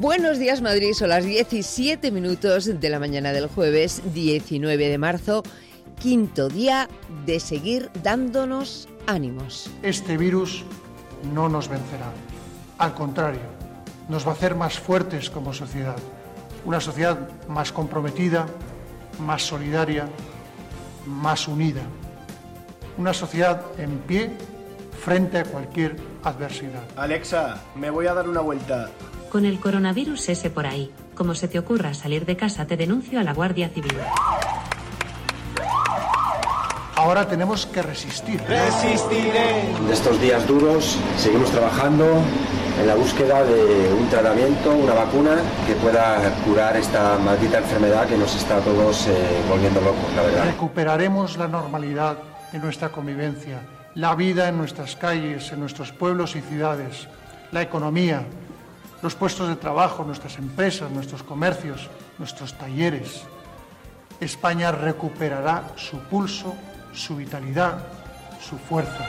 Buenos días, Madrid. Son las 17 minutos de la mañana del jueves 19 de marzo, quinto día de seguir dándonos ánimos. Este virus no nos vencerá. Al contrario, nos va a hacer más fuertes como sociedad. Una sociedad más comprometida, más solidaria, más unida. Una sociedad en pie frente a cualquier adversidad. Alexa, me voy a dar una vuelta. Con el coronavirus ese por ahí, como se te ocurra salir de casa, te denuncio a la Guardia Civil. Ahora tenemos que resistir. Resistiré. En estos días duros seguimos trabajando en la búsqueda de un tratamiento, una vacuna que pueda curar esta maldita enfermedad que nos está a todos volviendo locos, la verdad. Recuperaremos la normalidad en nuestra convivencia, la vida en nuestras calles, en nuestros pueblos y ciudades, la economía, los puestos de trabajo, nuestras empresas, nuestros comercios, nuestros talleres. España recuperará su pulso, su vitalidad, su fuerza.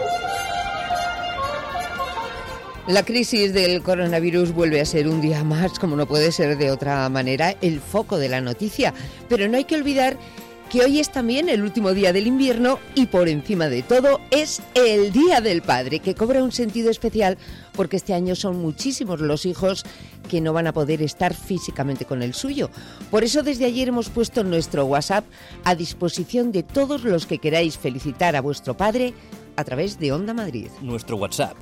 La crisis del coronavirus vuelve a ser un día más, como no puede ser de otra manera, el foco de la noticia. Pero no hay que olvidar que hoy es también el último día del invierno y por encima de todo es el Día del Padre, que cobra un sentido especial porque este año son muchísimos los hijos que no van a poder estar físicamente con el suyo. Por eso desde ayer hemos puesto nuestro WhatsApp a disposición de todos los que queráis felicitar a vuestro padre a través de Onda Madrid. Nuestro WhatsApp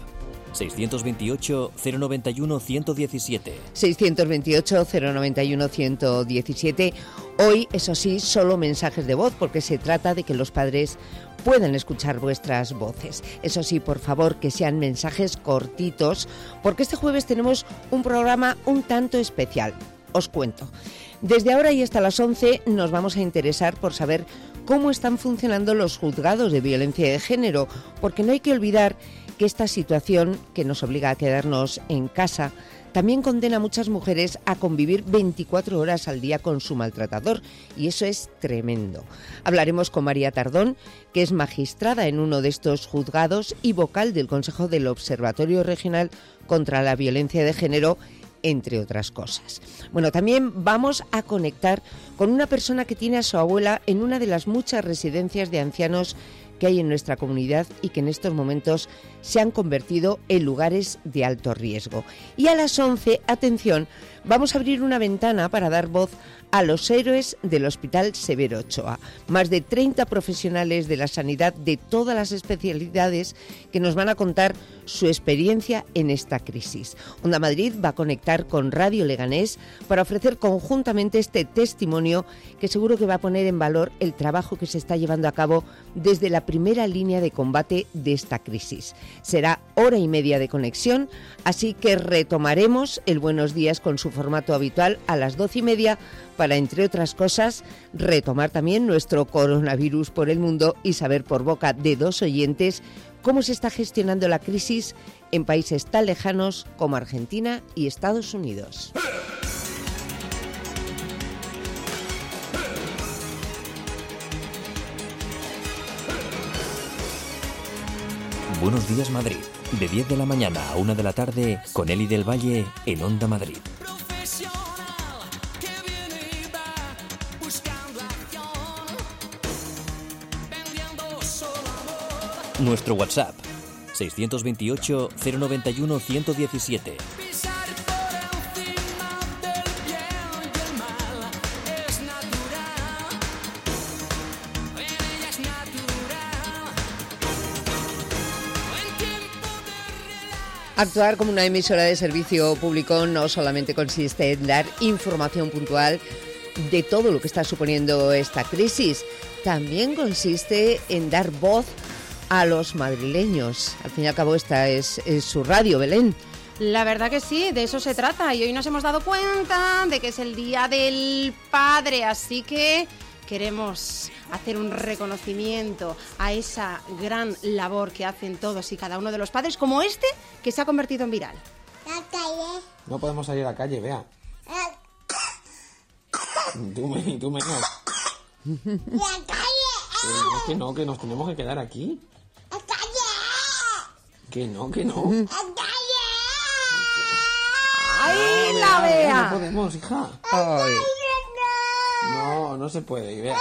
628 091 117. 628 091 117. Hoy, eso sí, solo mensajes de voz, porque se trata de que los padres puedan escuchar vuestras voces. Eso sí, por favor, que sean mensajes cortitos, porque este jueves tenemos un programa un tanto especial. Os cuento. Desde ahora y hasta las 11 nos vamos a interesar por saber cómo están funcionando los juzgados de violencia de género, porque no hay que olvidar que esta situación que nos obliga a quedarnos en casa también condena a muchas mujeres a convivir 24 horas al día con su maltratador, y eso es tremendo. Hablaremos con María Tardón, que es magistrada en uno de estos juzgados y vocal del Consejo del Observatorio Regional contra la Violencia de Género, entre otras cosas. Bueno, también vamos a conectar con una persona que tiene a su abuela en una de las muchas residencias de ancianos que hay en nuestra comunidad y que en estos momentos se han convertido en lugares de alto riesgo. Y a las 11, atención, vamos a abrir una ventana para dar voz a los héroes del Hospital Severo Ochoa. Más de 30 profesionales de la sanidad de todas las especialidades que nos van a contar su experiencia en esta crisis. Onda Madrid va a conectar con Radio Leganés para ofrecer conjuntamente este testimonio que seguro que va a poner en valor el trabajo que se está llevando a cabo desde la primera línea de combate de esta crisis. Será hora y media de conexión, así que retomaremos el Buenos Días con su formato habitual a las 12:30 para, entre otras cosas, retomar también nuestro coronavirus por el mundo y saber por boca de dos oyentes cómo se está gestionando la crisis en países tan lejanos como Argentina y Estados Unidos. Buenos días, Madrid. De 10 de la mañana a 1 de la tarde, con Eli del Valle en Onda Madrid. Nuestro WhatsApp 628 091 117. Actuar como una emisora de servicio público no solamente consiste en dar información puntual de todo lo que está suponiendo esta crisis, también consiste en dar voz a los madrileños. Al fin y al cabo esta es su radio, Belén. La verdad que sí, de eso se trata, y hoy nos hemos dado cuenta de que es el Día del Padre, así que queremos hacer un reconocimiento a esa gran labor que hacen todos y cada uno de los padres, como este que se ha convertido en viral. La calle. No podemos salir a la calle, vea. Tú menos. La calle. Que nos tenemos que quedar aquí. La calle. Que no. La calle. ¡Ahí la Bea! No podemos, hija. Ay. No se puede, y Bea.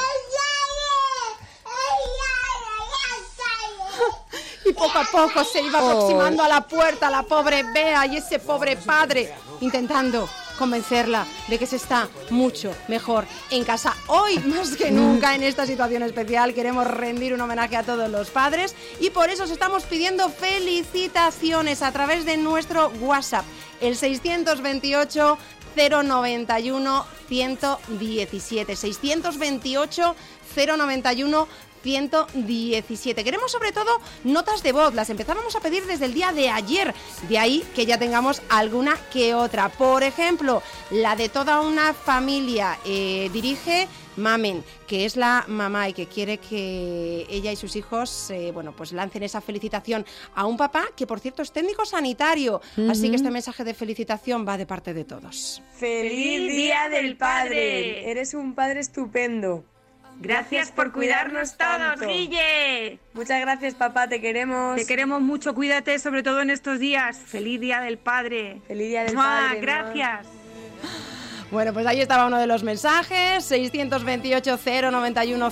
Y poco a poco se iba aproximando a la puerta la pobre Bea y ese pobre padre intentando convencerla de que se está mucho mejor en casa. Hoy, más que nunca, en esta situación especial, queremos rendir un homenaje a todos los padres y por eso os estamos pidiendo felicitaciones a través de nuestro WhatsApp, el 628 091 117, 628 091 117. Queremos sobre todo notas de voz, las empezábamos a pedir desde el día de ayer, de ahí que ya tengamos alguna que otra. Por ejemplo, la de toda una familia, dirige Mamen, que es la mamá y que quiere que ella y sus hijos, pues lancen esa felicitación a un papá que, por cierto, es técnico sanitario. Así que este mensaje de felicitación va de parte de todos. ¡Feliz Día del Padre! Eres un padre estupendo. Gracias por cuidarnos todos, Guille. Muchas gracias, papá, te queremos. Te queremos mucho, cuídate, sobre todo en estos días. Feliz Día del Padre. Feliz Día del Padre. Gracias. Bueno, pues ahí estaba uno de los mensajes, 628 091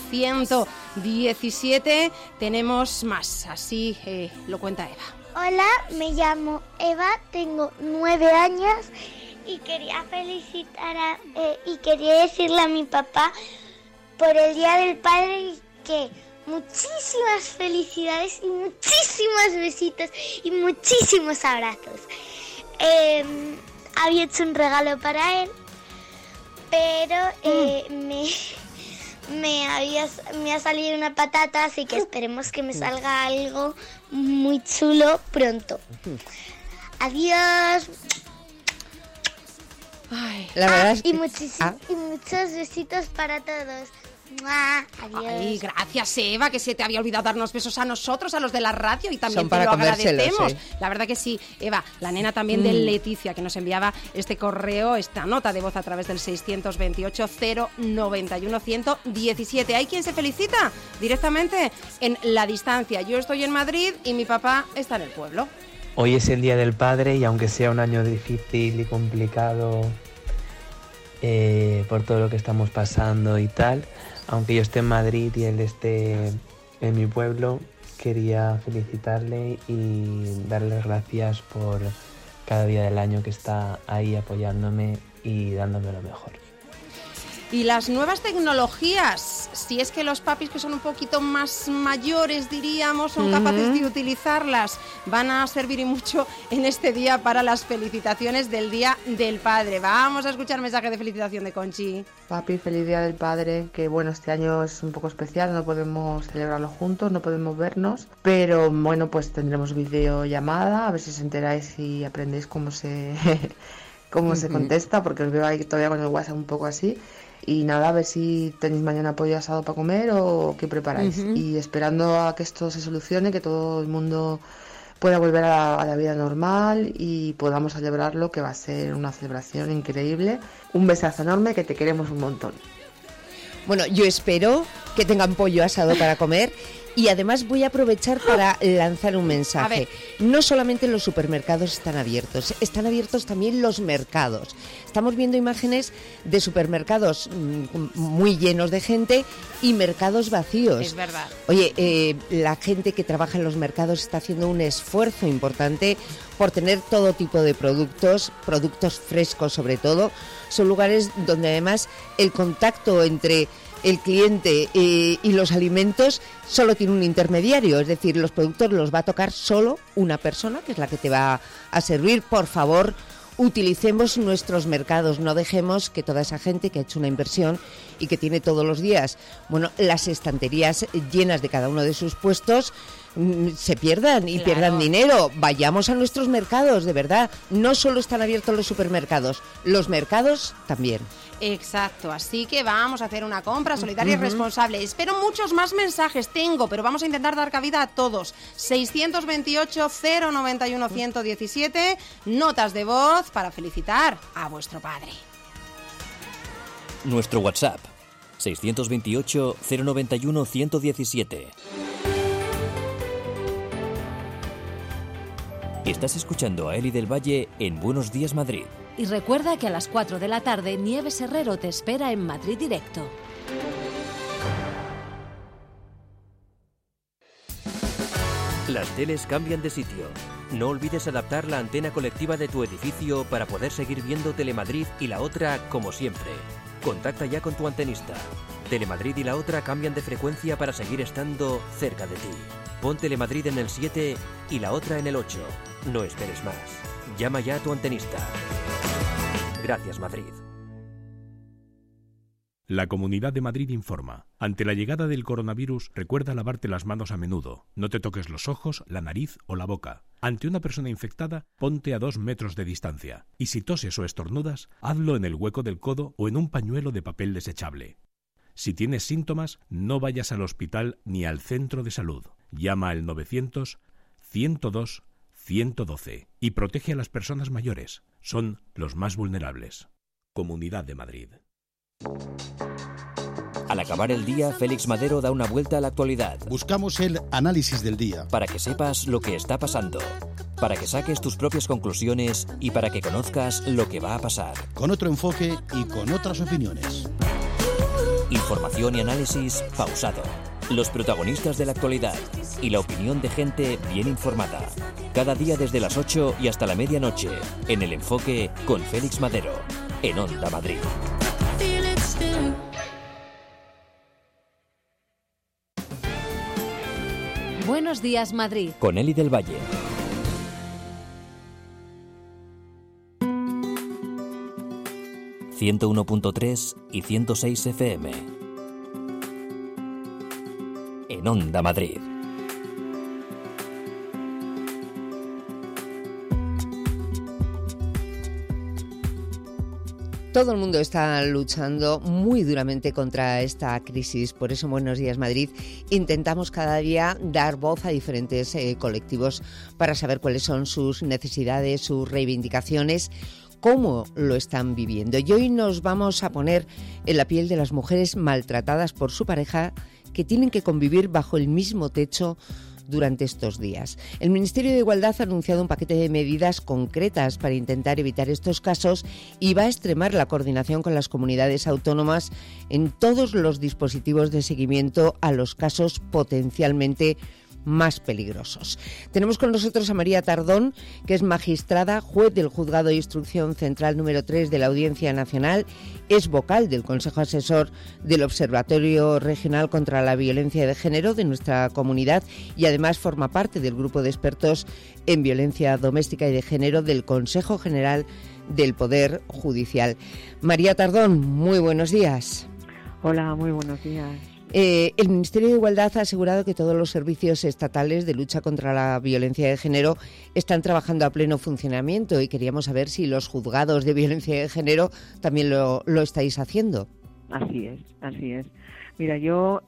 117. Tenemos más, así lo cuenta Eva. Hola, me llamo Eva, tengo 9 años y quería y quería decirle a mi papá por el Día del Padre y que muchísimas felicidades y muchísimos besitos y muchísimos abrazos. Había hecho un regalo para él, pero me ha salido una patata, así que esperemos que me salga algo muy chulo pronto. Adiós. Ay, la verdad es que... y muchos besitos para todos. Adiós. Ay, gracias, Eva, que se te había olvidado darnos besos a nosotros, a los de la radio, y también Son te para lo comérselos, agradecemos. La verdad que sí, Eva, la nena también de Leticia, que nos enviaba este correo, esta nota de voz a través del 628 091 117. Hay quien se felicita directamente en la distancia. Yo estoy en Madrid y mi papá está en el pueblo. Hoy es el Día del Padre y aunque sea un año difícil y complicado por todo lo que estamos pasando y tal, aunque yo esté en Madrid y él esté en mi pueblo, quería felicitarle y darle gracias por cada día del año que está ahí apoyándome y dándome lo mejor. Y las nuevas tecnologías, si es que los papis que son un poquito más mayores, diríamos, son capaces de utilizarlas, van a servir y mucho en este día para las felicitaciones del Día del Padre. Vamos a escuchar mensaje de felicitación de Conchi. Papi, feliz Día del Padre, que bueno, este año es un poco especial, no podemos celebrarlo juntos, no podemos vernos, pero bueno, pues tendremos videollamada, a ver si os enteráis y aprendéis cómo se contesta, porque os veo ahí todavía con el WhatsApp un poco así. Y nada, a ver si tenéis mañana pollo asado para comer o qué preparáis. Y esperando a que esto se solucione, que todo el mundo pueda volver a la vida normal y podamos celebrarlo, que va a ser una celebración increíble. Un besazo enorme, que te queremos un montón. Bueno, yo espero que tengan pollo asado para comer. Y además voy a aprovechar para lanzar un mensaje. No solamente los supermercados están abiertos también los mercados. Estamos viendo imágenes de supermercados muy llenos de gente y mercados vacíos. Es verdad. Oye, la gente que trabaja en los mercados está haciendo un esfuerzo importante por tener todo tipo de productos frescos sobre todo. Son lugares donde además el contacto entre el cliente y los alimentos solo tiene un intermediario, es decir, los productos los va a tocar solo una persona, que es la que te va a servir. Por favor, utilicemos nuestros mercados, no dejemos que toda esa gente que ha hecho una inversión y que tiene todos los días, las estanterías llenas de cada uno de sus puestos, se pierdan y pierdan dinero. Vayamos a nuestros mercados, de verdad. No solo están abiertos los supermercados, los mercados también. Exacto, así que vamos a hacer una compra solidaria y responsable. Espero muchos más mensajes, pero vamos a intentar dar cabida a todos. 628 091 117, notas de voz para felicitar a vuestro padre. Nuestro WhatsApp, 628 091 117. Estás escuchando a Eli del Valle en Buenos Días Madrid. Y recuerda que a las 4 de la tarde Nieves Herrero te espera en Madrid Directo. Las teles cambian de sitio. No olvides adaptar la antena colectiva de tu edificio para poder seguir viendo Telemadrid y La Otra como siempre. Contacta ya con tu antenista. Telemadrid y La Otra cambian de frecuencia para seguir estando cerca de ti. Pon Telemadrid en el 7 y La Otra en el 8. No esperes más. Llama ya a tu antenista. Gracias, Madrid. La Comunidad de Madrid informa. Ante la llegada del coronavirus, recuerda lavarte las manos a menudo. No te toques los ojos, la nariz o la boca. Ante una persona infectada, ponte a 2 metros de distancia. Y si toses o estornudas, hazlo en el hueco del codo o en un pañuelo de papel desechable. Si tienes síntomas, no vayas al hospital ni al centro de salud. Llama al 900-102-112 y protege a las personas mayores. Son los más vulnerables. Comunidad de Madrid. Al acabar el día, Félix Madero da una vuelta a la actualidad. Buscamos el análisis del día. Para que sepas lo que está pasando, para que saques tus propias conclusiones y para que conozcas lo que va a pasar. Con otro enfoque y con otras opiniones. Información y análisis pausado. Los protagonistas de la actualidad y la opinión de gente bien informada. Cada día desde las 8 y hasta la medianoche, en El Enfoque con Félix Madero, en Onda Madrid. Buenos días, Madrid. Con Eli del Valle. ...101.3 y 106 FM. En Onda Madrid. Todo el mundo está luchando muy duramente contra esta crisis. Por eso, Buenos Días Madrid, intentamos cada día dar voz a diferentes colectivos para saber cuáles son sus necesidades, sus reivindicaciones, cómo lo están viviendo. Y hoy nos vamos a poner en la piel de las mujeres maltratadas por su pareja que tienen que convivir bajo el mismo techo durante estos días. El Ministerio de Igualdad ha anunciado un paquete de medidas concretas para intentar evitar estos casos y va a extremar la coordinación con las comunidades autónomas en todos los dispositivos de seguimiento a los casos potencialmente más peligrosos. Tenemos con nosotros a María Tardón, que es magistrada, juez del Juzgado de Instrucción Central número 3 de la Audiencia Nacional, es vocal del Consejo Asesor del Observatorio Regional contra la Violencia de Género de nuestra comunidad y además forma parte del grupo de expertos en violencia doméstica y de género del Consejo General del Poder Judicial. María Tardón, muy buenos días. Hola, muy buenos días. El Ministerio de Igualdad ha asegurado que todos los servicios estatales de lucha contra la violencia de género están trabajando a pleno funcionamiento y queríamos saber si los juzgados de violencia de género también lo estáis haciendo. Así es. Mira, yo,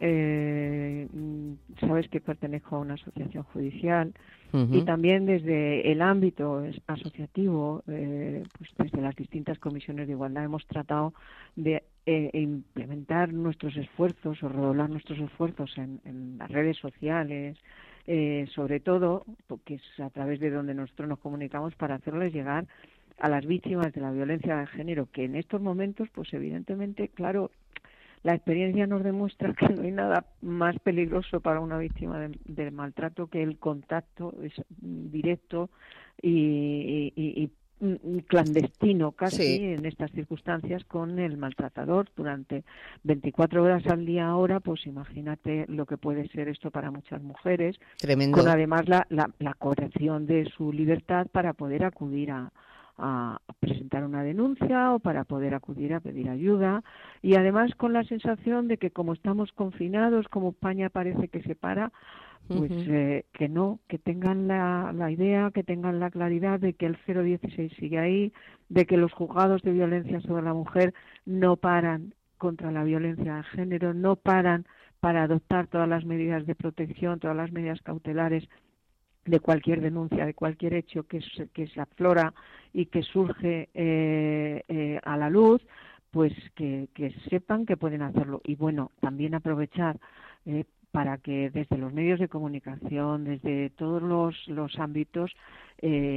sabes que pertenezco a una asociación judicial y también desde el ámbito asociativo, pues desde las distintas comisiones de igualdad hemos tratado de implementar nuestros esfuerzos o redoblar nuestros esfuerzos en las redes sociales, sobre todo, porque es a través de donde nosotros nos comunicamos para hacerles llegar a las víctimas de la violencia de género, que en estos momentos, pues evidentemente, claro, la experiencia nos demuestra que no hay nada más peligroso para una víctima del maltrato que el contacto directo y clandestino casi en estas circunstancias con el maltratador durante 24 horas al día ahora, pues imagínate lo que puede ser esto para muchas mujeres. Tremendo. Con además la coerción de su libertad para poder acudir a presentar una denuncia o para poder acudir a pedir ayuda, y además con la sensación de que como estamos confinados, como España parece que se para, pues que no, que tengan la idea, que tengan la claridad de que el 016 sigue ahí, de que los juzgados de violencia sobre la mujer no paran contra la violencia de género, no paran para adoptar todas las medidas de protección, todas las medidas cautelares de cualquier denuncia, de cualquier hecho que se aflora y que surge a la luz, pues que sepan que pueden hacerlo. Y bueno, también aprovechar para que desde los medios de comunicación, desde todos los ámbitos,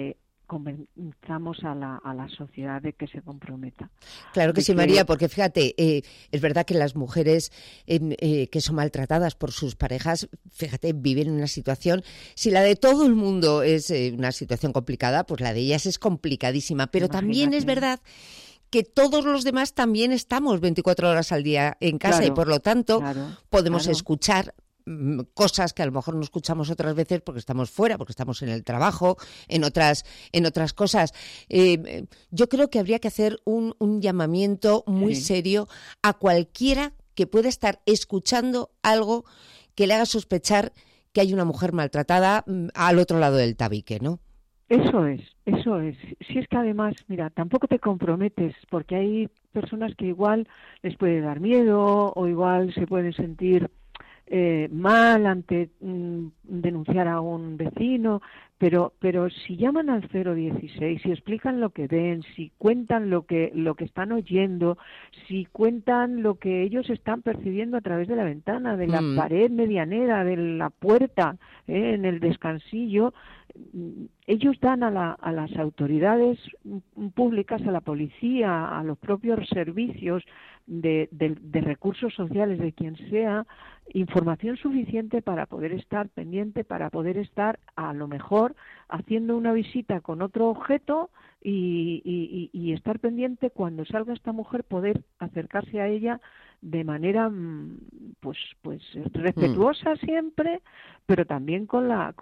convenzamos a la sociedad de que se comprometa. Claro que sí, María, porque fíjate, es verdad que las mujeres que son maltratadas por sus parejas, fíjate, viven en una situación, si la de todo el mundo es una situación complicada, pues la de ellas es complicadísima, pero también es verdad que todos los demás también estamos 24 horas al día en casa y por lo tanto podemos escuchar cosas que a lo mejor no escuchamos otras veces porque estamos fuera, porque estamos en el trabajo, en otras cosas. Yo creo que habría que hacer un llamamiento muy serio a cualquiera que pueda estar escuchando algo que le haga sospechar que hay una mujer maltratada al otro lado del tabique, ¿no? Eso es. Si es que además, mira, tampoco te comprometes, porque hay personas que igual les puede dar miedo o igual se pueden sentir mal ante denunciar a un vecino, pero si llaman al 016, si explican lo que ven, si cuentan lo que están oyendo, si cuentan lo que ellos están percibiendo a través de la ventana, de la pared medianera, de la puerta, en el descansillo, ellos dan a las autoridades públicas, a la policía, a los propios servicios de recursos sociales, de quien sea, información suficiente para poder estar pendiente, para poder estar a lo mejor haciendo una visita con otro objeto y estar pendiente cuando salga esta mujer, poder acercarse a ella de manera pues respetuosa siempre, pero también con la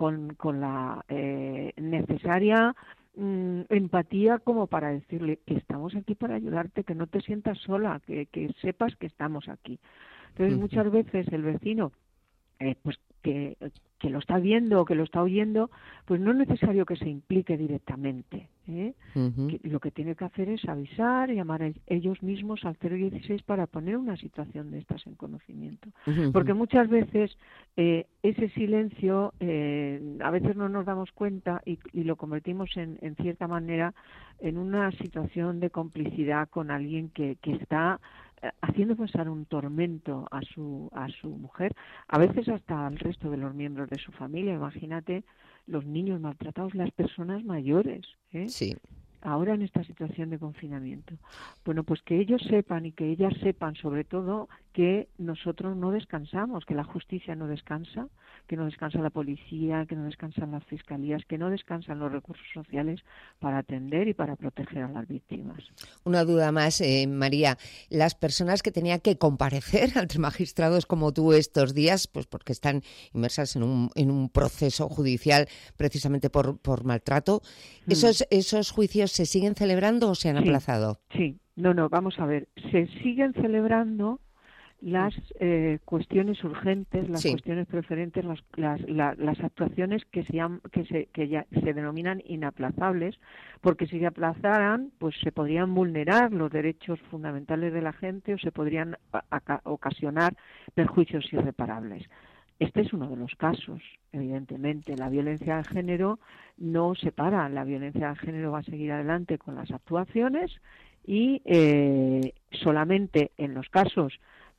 necesaria empatía como para decirle que estamos aquí para ayudarte, que no te sientas sola, que sepas que estamos aquí. Entonces muchas veces el vecino pues que lo está viendo o que lo está oyendo, pues no es necesario que se implique directamente, que lo que tiene que hacer es avisar, llamar a ellos mismos al 016 para poner una situación de estas en conocimiento. Porque muchas veces ese silencio, a veces no nos damos cuenta y lo convertimos en cierta manera en una situación de complicidad con alguien que está haciendo pasar un tormento a su mujer, a veces hasta al resto de los miembros de su familia. Imagínate los niños maltratados, las personas mayores, Sí. ahora en esta situación de confinamiento. Bueno, pues que ellos sepan y que ellas sepan sobre todo que nosotros no descansamos, que la justicia no descansa, que no descansa la policía, que no descansan las fiscalías, que no descansan los recursos sociales para atender y para proteger a las víctimas. Una duda más, María. Las personas que tenían que comparecer ante magistrados como tú estos días, pues porque están inmersas en un proceso judicial precisamente por maltrato, ¿esos juicios se siguen celebrando o se han aplazado? Sí, no, vamos a ver, se siguen celebrando las cuestiones urgentes, las cuestiones preferentes, las actuaciones que ya se denominan inaplazables, porque si se aplazaran, pues se podrían vulnerar los derechos fundamentales de la gente o se podrían ocasionar perjuicios irreparables. Este es uno de los casos, evidentemente. La violencia de género no se para, la violencia de género va a seguir adelante con las actuaciones y solamente en los casos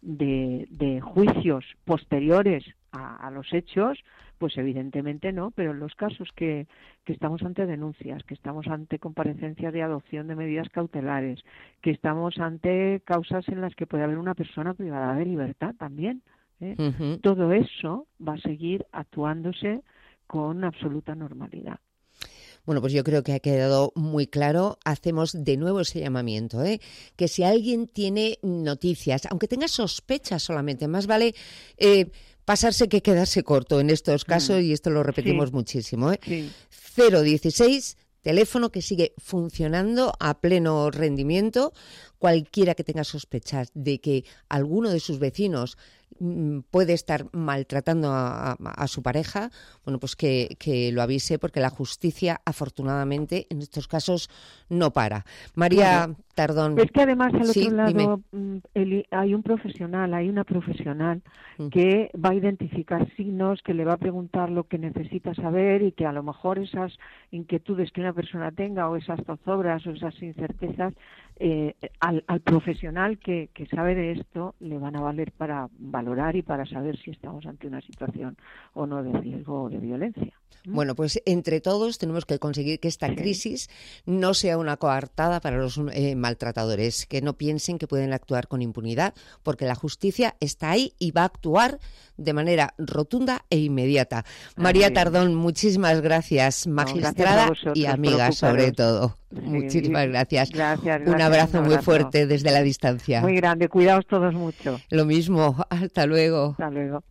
de juicios posteriores a los hechos, pues evidentemente no, pero en los casos que estamos ante denuncias, que estamos ante comparecencias de adopción de medidas cautelares, que estamos ante causas en las que puede haber una persona privada de libertad también, todo eso va a seguir actuándose con absoluta normalidad. Bueno, pues yo creo que ha quedado muy claro. Hacemos de nuevo ese llamamiento, que si alguien tiene noticias, aunque tenga sospechas solamente, más vale pasarse que quedarse corto en estos casos, y esto lo repetimos muchísimo. 016, teléfono que sigue funcionando a pleno rendimiento. Cualquiera que tenga sospechas de que alguno de sus vecinos puede estar maltratando a su pareja, bueno, pues que lo avise, porque la justicia, afortunadamente, en estos casos no para. María Tardón. Es que además al otro lado hay un profesional, hay una profesional que va a identificar signos, que le va a preguntar lo que necesita saber y que a lo mejor esas inquietudes que una persona tenga o esas zozobras o esas incertezas, al profesional que sabe de esto le van a valer para valorar y para saber si estamos ante una situación o no de riesgo o de violencia. Bueno, pues entre todos tenemos que conseguir que esta crisis no sea una coartada para los maltratadores, que no piensen que pueden actuar con impunidad, porque la justicia está ahí y va a actuar de manera rotunda e inmediata. María Tardón, muchísimas gracias, magistrada gracias y amiga sobre todo. Sí, muchísimas gracias. Gracias. Un abrazo muy fuerte desde la distancia. Muy grande, cuidaos todos mucho. Lo mismo, hasta luego. Hasta luego.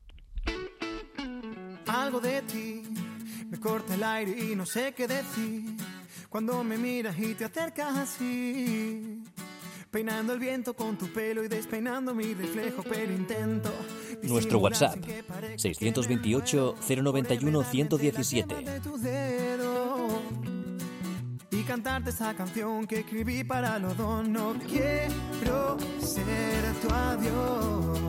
Algo de ti me corta el aire y no sé qué decir cuando me miras y te acercas así, peinando el viento con tu pelo y despeinando mi reflejo, pero intento. Nuestro WhatsApp 628 091 117. Y cantarte esa canción que escribí para los dos. No quiero ser tu adiós,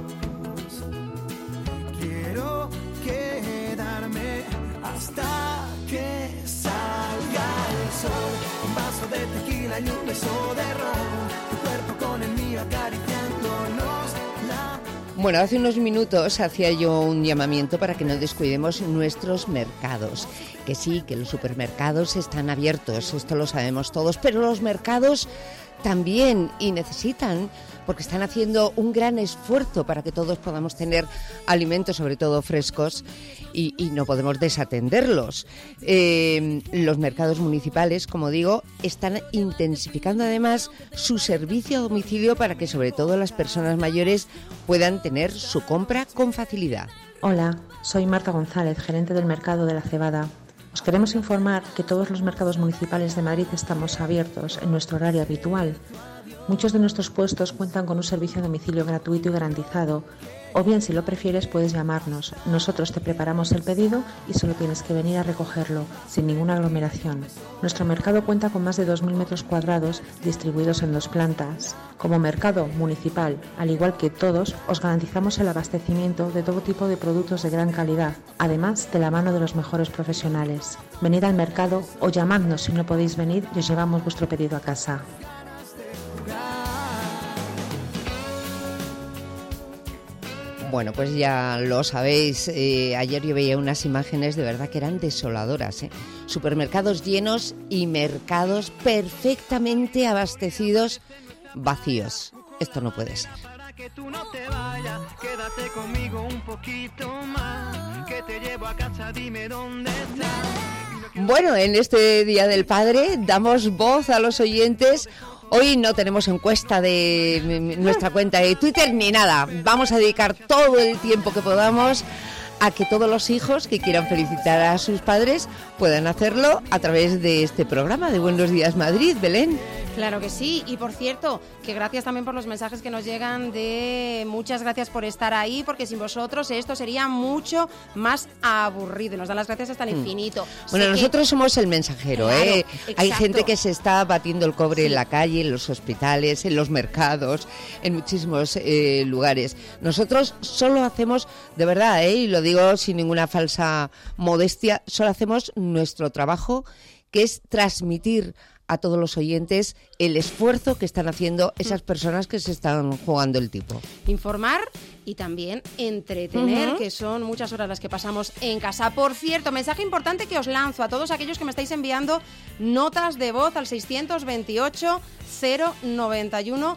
quiero quedarme hasta que salga el sol. Un vaso de tequila y un beso de ron, tu cuerpo con el mío acariciándonos la... Bueno, hace unos minutos hacía yo un llamamiento para que no descuidemos nuestros mercados. Que sí, que los supermercados están abiertos, esto lo sabemos todos, pero los mercados también y necesitan, porque están haciendo un gran esfuerzo para que todos podamos tener alimentos, sobre todo frescos, y no podemos desatenderlos. Los mercados municipales, como digo, están intensificando además su servicio a domicilio para que sobre todo las personas mayores puedan tener su compra con facilidad. Hola, soy Marta González, gerente del Mercado de la Cebada. Os queremos informar que todos los mercados municipales de Madrid estamos abiertos en nuestro horario habitual. Muchos de nuestros puestos cuentan con un servicio a domicilio gratuito y garantizado, o bien si lo prefieres puedes llamarnos. Nosotros te preparamos el pedido y solo tienes que venir a recogerlo, sin ninguna aglomeración. Nuestro mercado cuenta con más de 2.000 metros cuadrados distribuidos en 2 plantas. Como mercado municipal, al igual que todos, os garantizamos el abastecimiento de todo tipo de productos de gran calidad, además de la mano de los mejores profesionales. Venid al mercado o llamadnos si no podéis venir y os llevamos vuestro pedido a casa. Bueno, pues ya lo sabéis, ayer yo veía unas imágenes de verdad que eran desoladoras, ¿eh? Supermercados llenos y mercados perfectamente abastecidos, vacíos. Esto no puede ser. Que tú no te vayas, quédate conmigo un poquito más, que te llevo a casa, dime dónde estás. Bueno, en este Día del Padre damos voz a los oyentes. Hoy no tenemos encuesta de nuestra cuenta de Twitter ni nada. Vamos a dedicar todo el tiempo que podamos a que todos los hijos que quieran felicitar a sus padres puedan hacerlo a través de este programa de Buenos Días Madrid, Belén. Claro que sí, y por cierto, que gracias también por los mensajes que nos llegan de muchas gracias por estar ahí, porque sin vosotros esto sería mucho más aburrido. Nos dan las gracias hasta el infinito. Bueno, nosotros somos el mensajero, claro, ¿eh? Exacto. Hay gente que se está batiendo el cobre en la calle, en los hospitales, en los mercados, en muchísimos lugares. Nosotros solo hacemos, de verdad, y lo digo sin ninguna falsa modestia, solo hacemos nuestro trabajo, que es transmitir a todos los oyentes el esfuerzo que están haciendo esas personas que se están jugando el tipo. Informar y también entretener, que son muchas horas las que pasamos en casa. Por cierto, mensaje importante que os lanzo a todos aquellos que me estáis enviando notas de voz al 628 091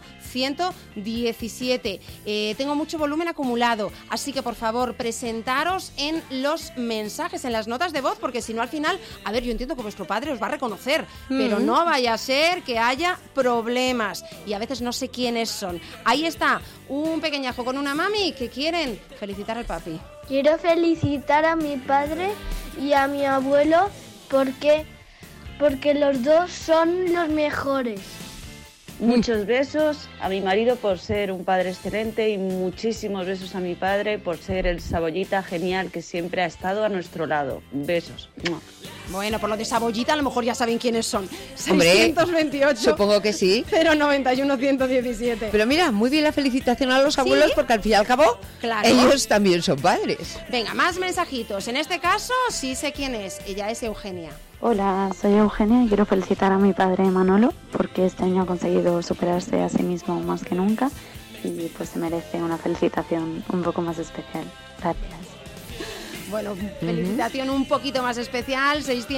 117. Tengo mucho volumen acumulado, así que por favor presentaros en los mensajes, en las notas de voz, porque si no al final, a ver, yo entiendo que vuestro padre os va a reconocer, pero no vaya a ser que haya problemas y a veces no sé quiénes son. Ahí está, un pequeñajo con una mami que quieren felicitar al papi. Quiero felicitar a mi padre y a mi abuelo porque los dos son los mejores. Muchos besos a mi marido por ser un padre excelente y muchísimos besos a mi padre por ser el sabollita genial que siempre ha estado a nuestro lado. Besos. Bueno, por lo de sabollita a lo mejor ya saben quiénes son. Hombre, 628. Supongo que sí. 091 117. Pero mira, muy bien la felicitación a los abuelos, porque al fin y al cabo ellos también son padres. Venga, más mensajitos. En este caso sí sé quién es. Ella es Eugenia. Hola, soy Eugenia y quiero felicitar a mi padre Manolo porque este año ha conseguido superarse a sí mismo más que nunca y pues se merece una felicitación un poco más especial. Gracias. Bueno, felicitación un poquito más especial,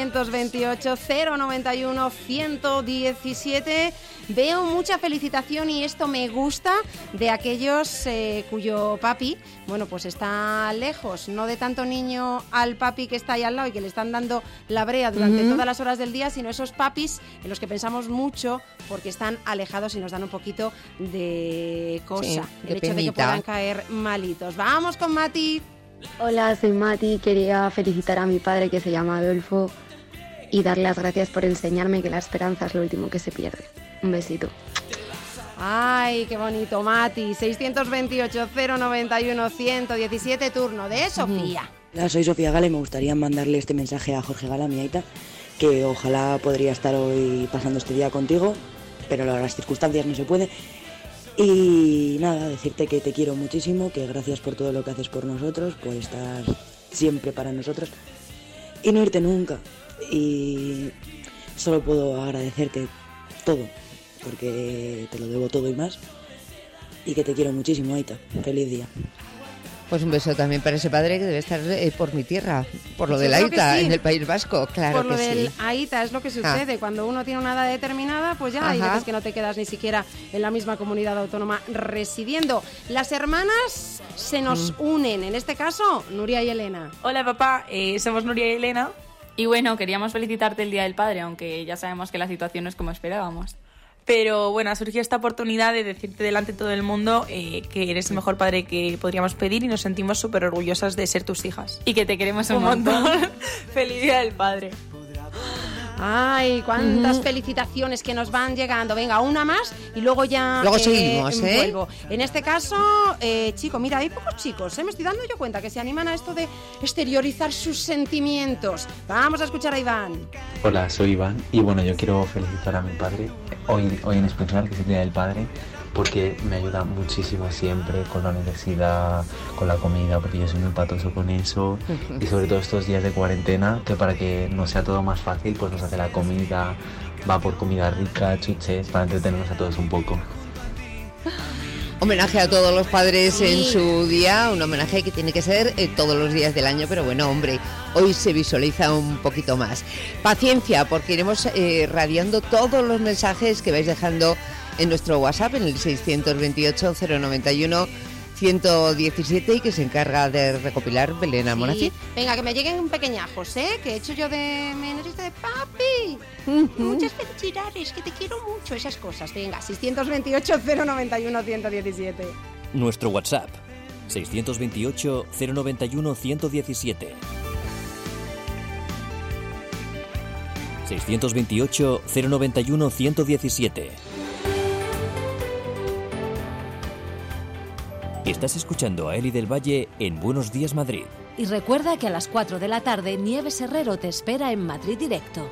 628-091-117. Veo mucha felicitación y esto me gusta de aquellos cuyo papi, bueno, pues está lejos, no de tanto niño al papi que está ahí al lado y que le están dando la brea durante todas las horas del día, sino esos papis en los que pensamos mucho porque están alejados y nos dan un poquito de cosa, Sí, el hecho de que puedan caer malitos. Vamos con Mati. Hola, soy Mati. Quería felicitar a mi padre, que se llama Adolfo, y dar las gracias por enseñarme que la esperanza es lo último que se pierde. Un besito. Ay, qué bonito, Mati. 628-091-117, turno de Sofía. Hola, soy Sofía Gala y me gustaría mandarle este mensaje a Jorge Gala, mi aita, que ojalá podría estar hoy pasando este día contigo, pero las circunstancias no se puede. Y nada, decirte que te quiero muchísimo, que gracias por todo lo que haces por nosotros, por estar siempre para nosotros y no irte nunca. Y solo puedo agradecerte todo, porque te lo debo todo y más. Y que te quiero muchísimo, Aita. Feliz día. Pues un beso también para ese padre que debe estar por mi tierra, por lo Yo del creo que Aita, sí. en el País Vasco, claro Por lo que del sí. AITA es lo que sucede. Cuando uno tiene una edad determinada, pues ya hay Ajá. veces que no te quedas ni siquiera en la misma comunidad autónoma residiendo. Las hermanas se nos unen, en este caso, Nuria y Elena. Hola papá, somos Nuria y Elena. Y bueno, queríamos felicitarte el Día del Padre, aunque ya sabemos que la situación no es como esperábamos. Pero bueno, ha surgido esta oportunidad de decirte delante de todo el mundo que eres el mejor padre que podríamos pedir y nos sentimos súper orgullosas de ser tus hijas. Y que te queremos un montón. ¡Feliz Día del Padre! Ay, cuántas felicitaciones que nos van llegando. Venga, una más y luego ya seguimos, ¿eh? vuelvo. En este caso, chico, mira, hay pocos chicos, me estoy dando yo cuenta que se animan a esto de exteriorizar sus sentimientos. Vamos a escuchar a Iván. Hola, soy Iván y bueno, yo quiero felicitar a mi padre, hoy en especial, que es el Día del Padre, porque me ayuda muchísimo siempre con la universidad, con la comida, porque yo soy muy patoso con eso, y sobre todo estos días de cuarentena, que para que no sea todo más fácil, pues nos hace la comida, va por comida rica, chuches, para entretenernos a todos un poco. Homenaje a todos los padres en su día, un homenaje que tiene que ser todos los días del año, pero bueno, hombre, hoy se visualiza un poquito más. Paciencia, porque iremos radiando todos los mensajes que vais dejando en nuestro WhatsApp, en el 628-091-117, y que se encarga de recopilar Belén Almonacid. Venga, que me lleguen pequeñajos, que he hecho yo de menorista de papi. Muchas felicidades, que te quiero mucho, esas cosas. Venga, 628-091-117. Nuestro WhatsApp, 628-091-117. 628-091-117. Estás escuchando a Eli del Valle en Buenos Días Madrid. Y recuerda que a las 4 de la tarde Nieves Herrero te espera en Madrid Directo.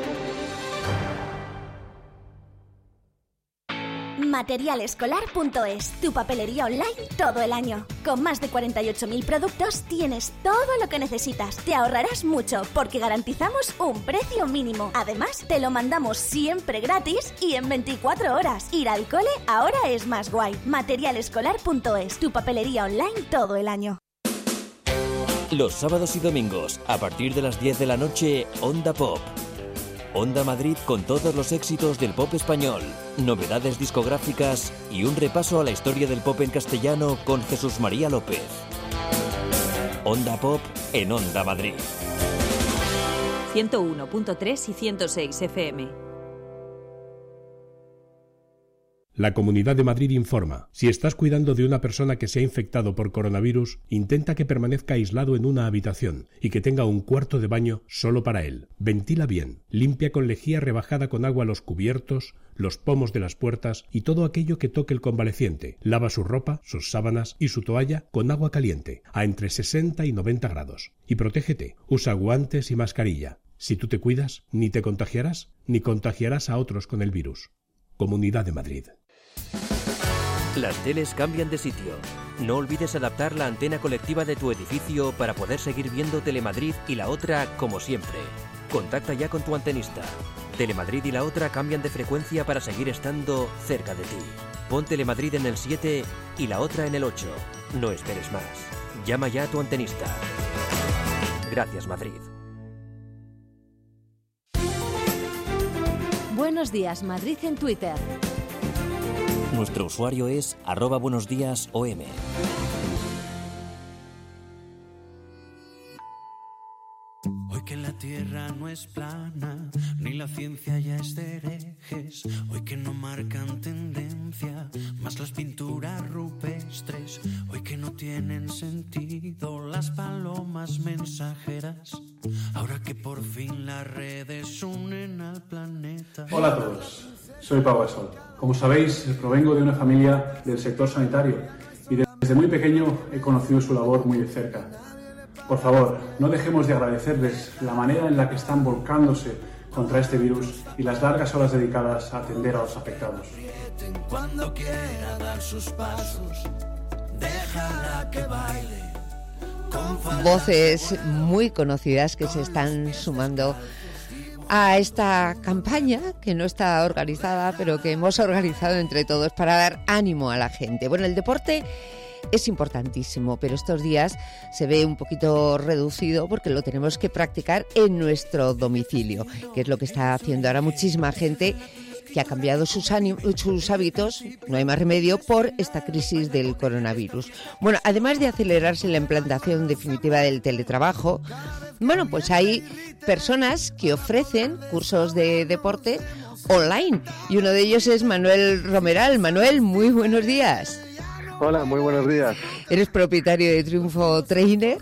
Materialescolar.es, tu papelería online todo el año. Con más de 48.000 productos tienes todo lo que necesitas. Te ahorrarás mucho porque garantizamos un precio mínimo. Además, te lo mandamos siempre gratis y en 24 horas. Ir al cole ahora es más guay. Materialescolar.es, tu papelería online todo el año. Los sábados y domingos, a partir de las 10 de la noche, Onda Pop. Onda Madrid con todos los éxitos del pop español, novedades discográficas y un repaso a la historia del pop en castellano con Jesús María López. Onda Pop en Onda Madrid. 101.3 y 106 FM. La Comunidad de Madrid informa. Si estás cuidando de una persona que se ha infectado por coronavirus, intenta que permanezca aislado en una habitación y que tenga un cuarto de baño solo para él. Ventila bien, limpia con lejía rebajada con agua los cubiertos, los pomos de las puertas y todo aquello que toque el convaleciente. Lava su ropa, sus sábanas y su toalla con agua caliente, a entre 60 y 90 grados. Y protégete, usa guantes y mascarilla. Si tú te cuidas, ni te contagiarás, ni contagiarás a otros con el virus. Comunidad de Madrid. Las teles cambian de sitio. No olvides adaptar la antena colectiva de tu edificio para poder seguir viendo Telemadrid y la otra como siempre. Contacta ya con tu antenista. Telemadrid y la otra cambian de frecuencia para seguir estando cerca de ti. Pon Telemadrid en el 7 y la otra en el 8. No esperes más. Llama ya a tu antenista. Gracias, Madrid. Buenos días, Madrid en Twitter. Nuestro usuario es @buenosdiasom. Hoy que la tierra no es plana, ni la ciencia ya es de herejes. Hoy que no marcan tendencia, más las pinturas rupestres. Hoy que no tienen sentido las palomas mensajeras. Ahora que por fin las redes unen al planeta. Hola a todos, soy Pau Gasol. Como sabéis, provengo de una familia del sector sanitario y desde muy pequeño he conocido su labor muy de cerca. Por favor, no dejemos de agradecerles la manera en la que están volcándose contra este virus y las largas horas dedicadas a atender a los afectados. Cuando quiera dar sus pasos, déjala que baile. Voces muy conocidas que se están sumando a esta campaña que no está organizada, pero que hemos organizado entre todos para dar ánimo a la gente. Bueno, el deporte es importantísimo, pero estos días se ve un poquito reducido porque lo tenemos que practicar en nuestro domicilio, que es lo que está haciendo ahora muchísima gente que ha cambiado sus hábitos, no hay más remedio, por esta crisis del coronavirus. Bueno, además de acelerarse la implantación definitiva del teletrabajo, bueno, pues hay personas que ofrecen cursos de deporte online y uno de ellos es Manuel Romeral. Manuel, muy buenos días. Hola, muy buenos días. Eres propietario de Triunfo Trainer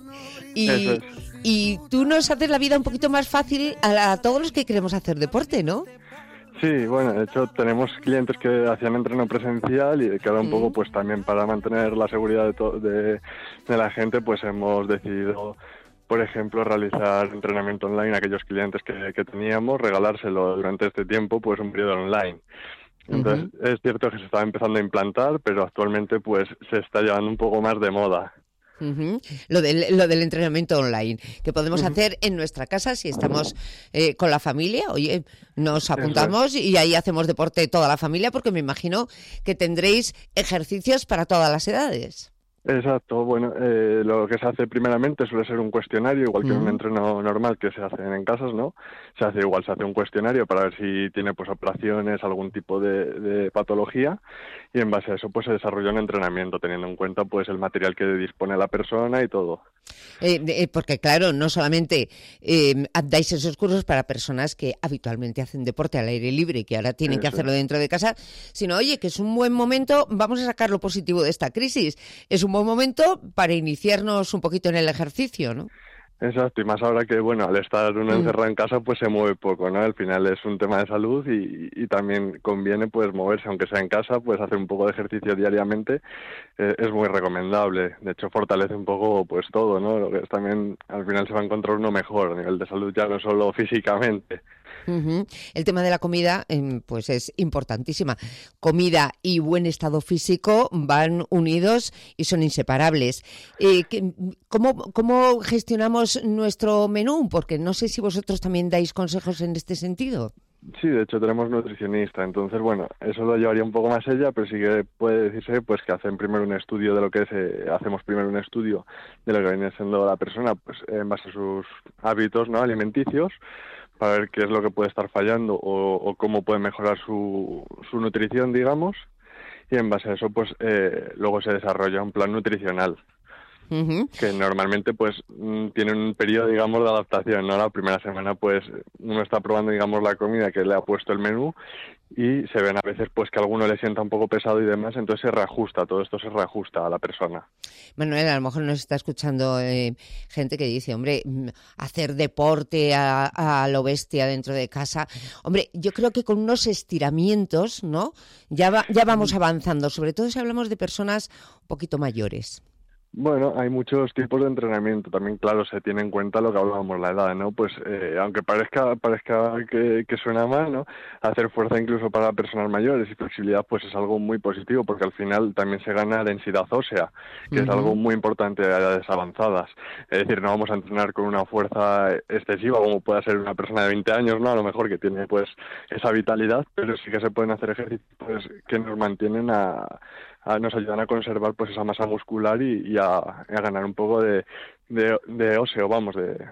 y tú nos haces la vida un poquito más fácil a todos los que queremos hacer deporte, ¿no? Sí, bueno, de hecho tenemos clientes que hacían entreno presencial y que ahora un poco pues también para mantener la seguridad de la gente pues hemos decidido, por ejemplo, realizar entrenamiento online a aquellos clientes que teníamos, regalárselo durante este tiempo, pues un periodo online. Entonces, es cierto que se estaba empezando a implantar, pero actualmente pues se está llevando un poco más de moda. Lo del entrenamiento online, que podemos hacer en nuestra casa si estamos con la familia. Oye, nos apuntamos y ahí hacemos deporte toda la familia, porque me imagino que tendréis ejercicios para todas las edades. Exacto, bueno, lo que se hace primeramente suele ser un cuestionario, igual que un entreno normal que se hace en casas, ¿no? Se hace un cuestionario para ver si tiene pues operaciones, algún tipo de patología, y en base a eso pues se desarrolla un entrenamiento teniendo en cuenta pues el material que dispone la persona y todo. Porque claro, no solamente dais esos cursos para personas que habitualmente hacen deporte al aire libre y que ahora tienen que hacerlo dentro de casa, sino oye, que es un buen momento, vamos a sacar lo positivo de esta crisis, es un buen momento para iniciarnos un poquito en el ejercicio, ¿no? Exacto, y más ahora que, bueno, al estar uno encerrado en casa, pues se mueve poco, ¿no? Al final es un tema de salud y también conviene, pues, moverse, aunque sea en casa, pues hacer un poco de ejercicio diariamente es muy recomendable. De hecho, fortalece un poco, pues, todo, ¿no? Lo que es también, al final se va a encontrar uno mejor a nivel de salud, ya no solo físicamente. El tema de la comida pues es importantísima. Comida y buen estado físico van unidos y son inseparables. ¿Cómo gestionamos nuestro menú? Porque no sé si vosotros también dais consejos en este sentido. Sí, de hecho tenemos nutricionista, entonces bueno, eso lo llevaría un poco más ella, pero sí que puede decirse pues que hacen primero un estudio de lo que es, hacemos primero un estudio de lo que viene siendo la persona, pues en base a sus hábitos, ¿no?, alimenticios, para ver qué es lo que puede estar fallando o cómo puede mejorar su nutrición, digamos, y en base a eso pues luego se desarrolla un plan nutricional. Que normalmente pues tiene un periodo, digamos, de adaptación, ¿no? La primera semana pues uno está probando, digamos, la comida que le ha puesto el menú y se ven a veces pues que a alguno le sienta un poco pesado y demás, entonces se reajusta, todo esto se reajusta a la persona. Manuel, a lo mejor nos está escuchando gente que dice, hombre, hacer deporte a lo bestia dentro de casa, hombre, yo creo que con unos estiramientos, ¿no?, ya vamos avanzando, sobre todo si hablamos de personas un poquito mayores. Bueno, hay muchos tipos de entrenamiento. También, claro, se tiene en cuenta lo que hablábamos, la edad, ¿no? Pues, aunque parezca que suena mal, ¿no? Hacer fuerza incluso para personas mayores y flexibilidad, pues es algo muy positivo, porque al final también se gana densidad ósea, que es algo muy importante a edades avanzadas. Es decir, no vamos a entrenar con una fuerza excesiva, como pueda ser una persona de 20 años, ¿no? A lo mejor que tiene, pues, esa vitalidad, pero sí que se pueden hacer ejercicios, pues, que nos mantienen nos ayudan a conservar pues esa masa muscular y a ganar un poco de de óseo, vamos,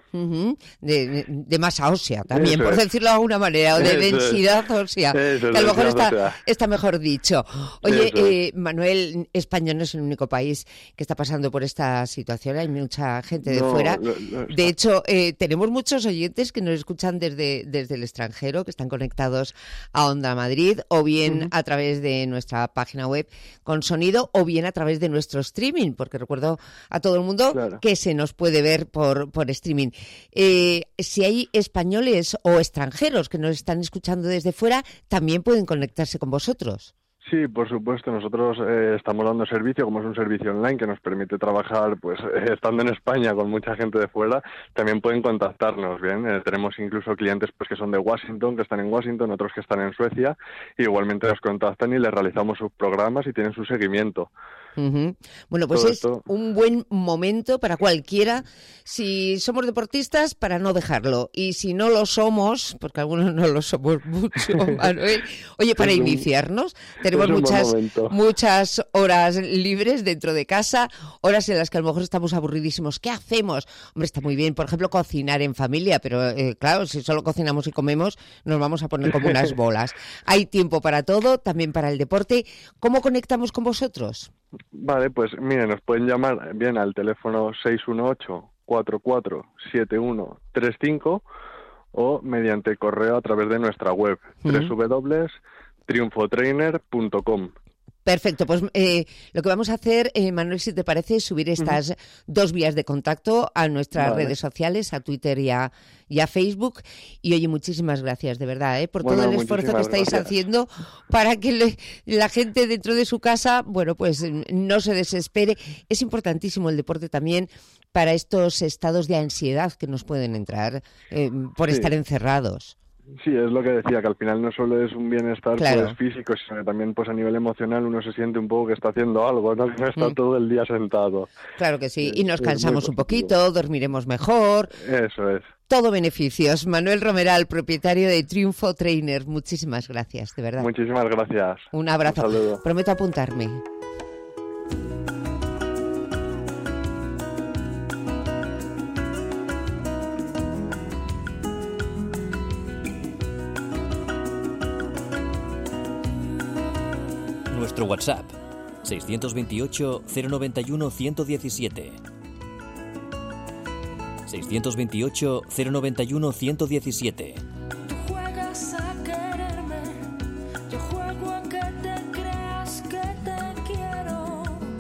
de masa ósea también, Eso por es. decirlo de alguna manera, o de Eso es. densidad ósea, Eso es, que a lo mejor densidad ósea. está mejor dicho. Oye, Eso Manuel, España no es el único país que está pasando por esta situación, hay mucha gente de No, fuera. lo está. De hecho, tenemos muchos oyentes que nos escuchan desde el extranjero, que están conectados a Onda Madrid, o bien a través de nuestra página web con sonido, o bien a través de nuestro streaming, porque recuerdo a todo el mundo que se nos puede ver por streaming. Si hay españoles o extranjeros que nos están escuchando desde fuera, también pueden conectarse con vosotros. Sí, por supuesto. Nosotros estamos dando servicio, como es un servicio online que nos permite trabajar, pues estando en España con mucha gente de fuera, también pueden contactarnos, ¿bien? Tenemos incluso clientes pues que son de Washington, que están en Washington, otros que están en Suecia, y igualmente nos contactan y les realizamos sus programas y tienen su seguimiento. Bueno, pues Todo es esto. un buen momento para cualquiera, si somos deportistas, para no dejarlo. Y si no lo somos, porque algunos no lo somos mucho, Manuel, oye, para Es un- iniciarnos, tenemos es un buen muchas, momento. muchas horas libres dentro de casa, horas en las que a lo mejor estamos aburridísimos. ¿Qué hacemos? Hombre, está muy bien, por ejemplo, cocinar en familia, pero claro, si solo cocinamos y comemos, nos vamos a poner como unas bolas. Hay tiempo para todo, también para el deporte. ¿Cómo conectamos con vosotros? Vale, pues mire, nos pueden llamar bien al teléfono 618-447135 o mediante correo a través de nuestra web www.triunfotrainer.com. Perfecto, pues lo que vamos a hacer, Manuel, si te parece, es subir estas dos vías de contacto a nuestras Vale. redes sociales, a Twitter y a Facebook. Y oye, muchísimas gracias, de verdad, por Bueno, todo el esfuerzo que muchísimas estáis gracias. haciendo para que la gente dentro de su casa, bueno, pues no se desespere. Es importantísimo el deporte también para estos estados de ansiedad que nos pueden entrar por Sí. estar encerrados. Sí, es lo que decía, que al final no solo es un bienestar Claro. pues, físico, sino que también pues a nivel emocional uno se siente un poco que está haciendo algo, ¿no? Que no está todo el día sentado. Claro que sí, y nos Es muy cansamos un positivo. poquito, dormiremos mejor. Eso es. Todo beneficios. Manuel Romeral, propietario de Triunfo Trainer. Muchísimas gracias, de verdad. Muchísimas gracias. Un abrazo. Un saludo. Prometo apuntarme. Nuestro WhatsApp 628 091 117. 628 091 117. Juegas a quererme, yo juego a que te creas que te quiero.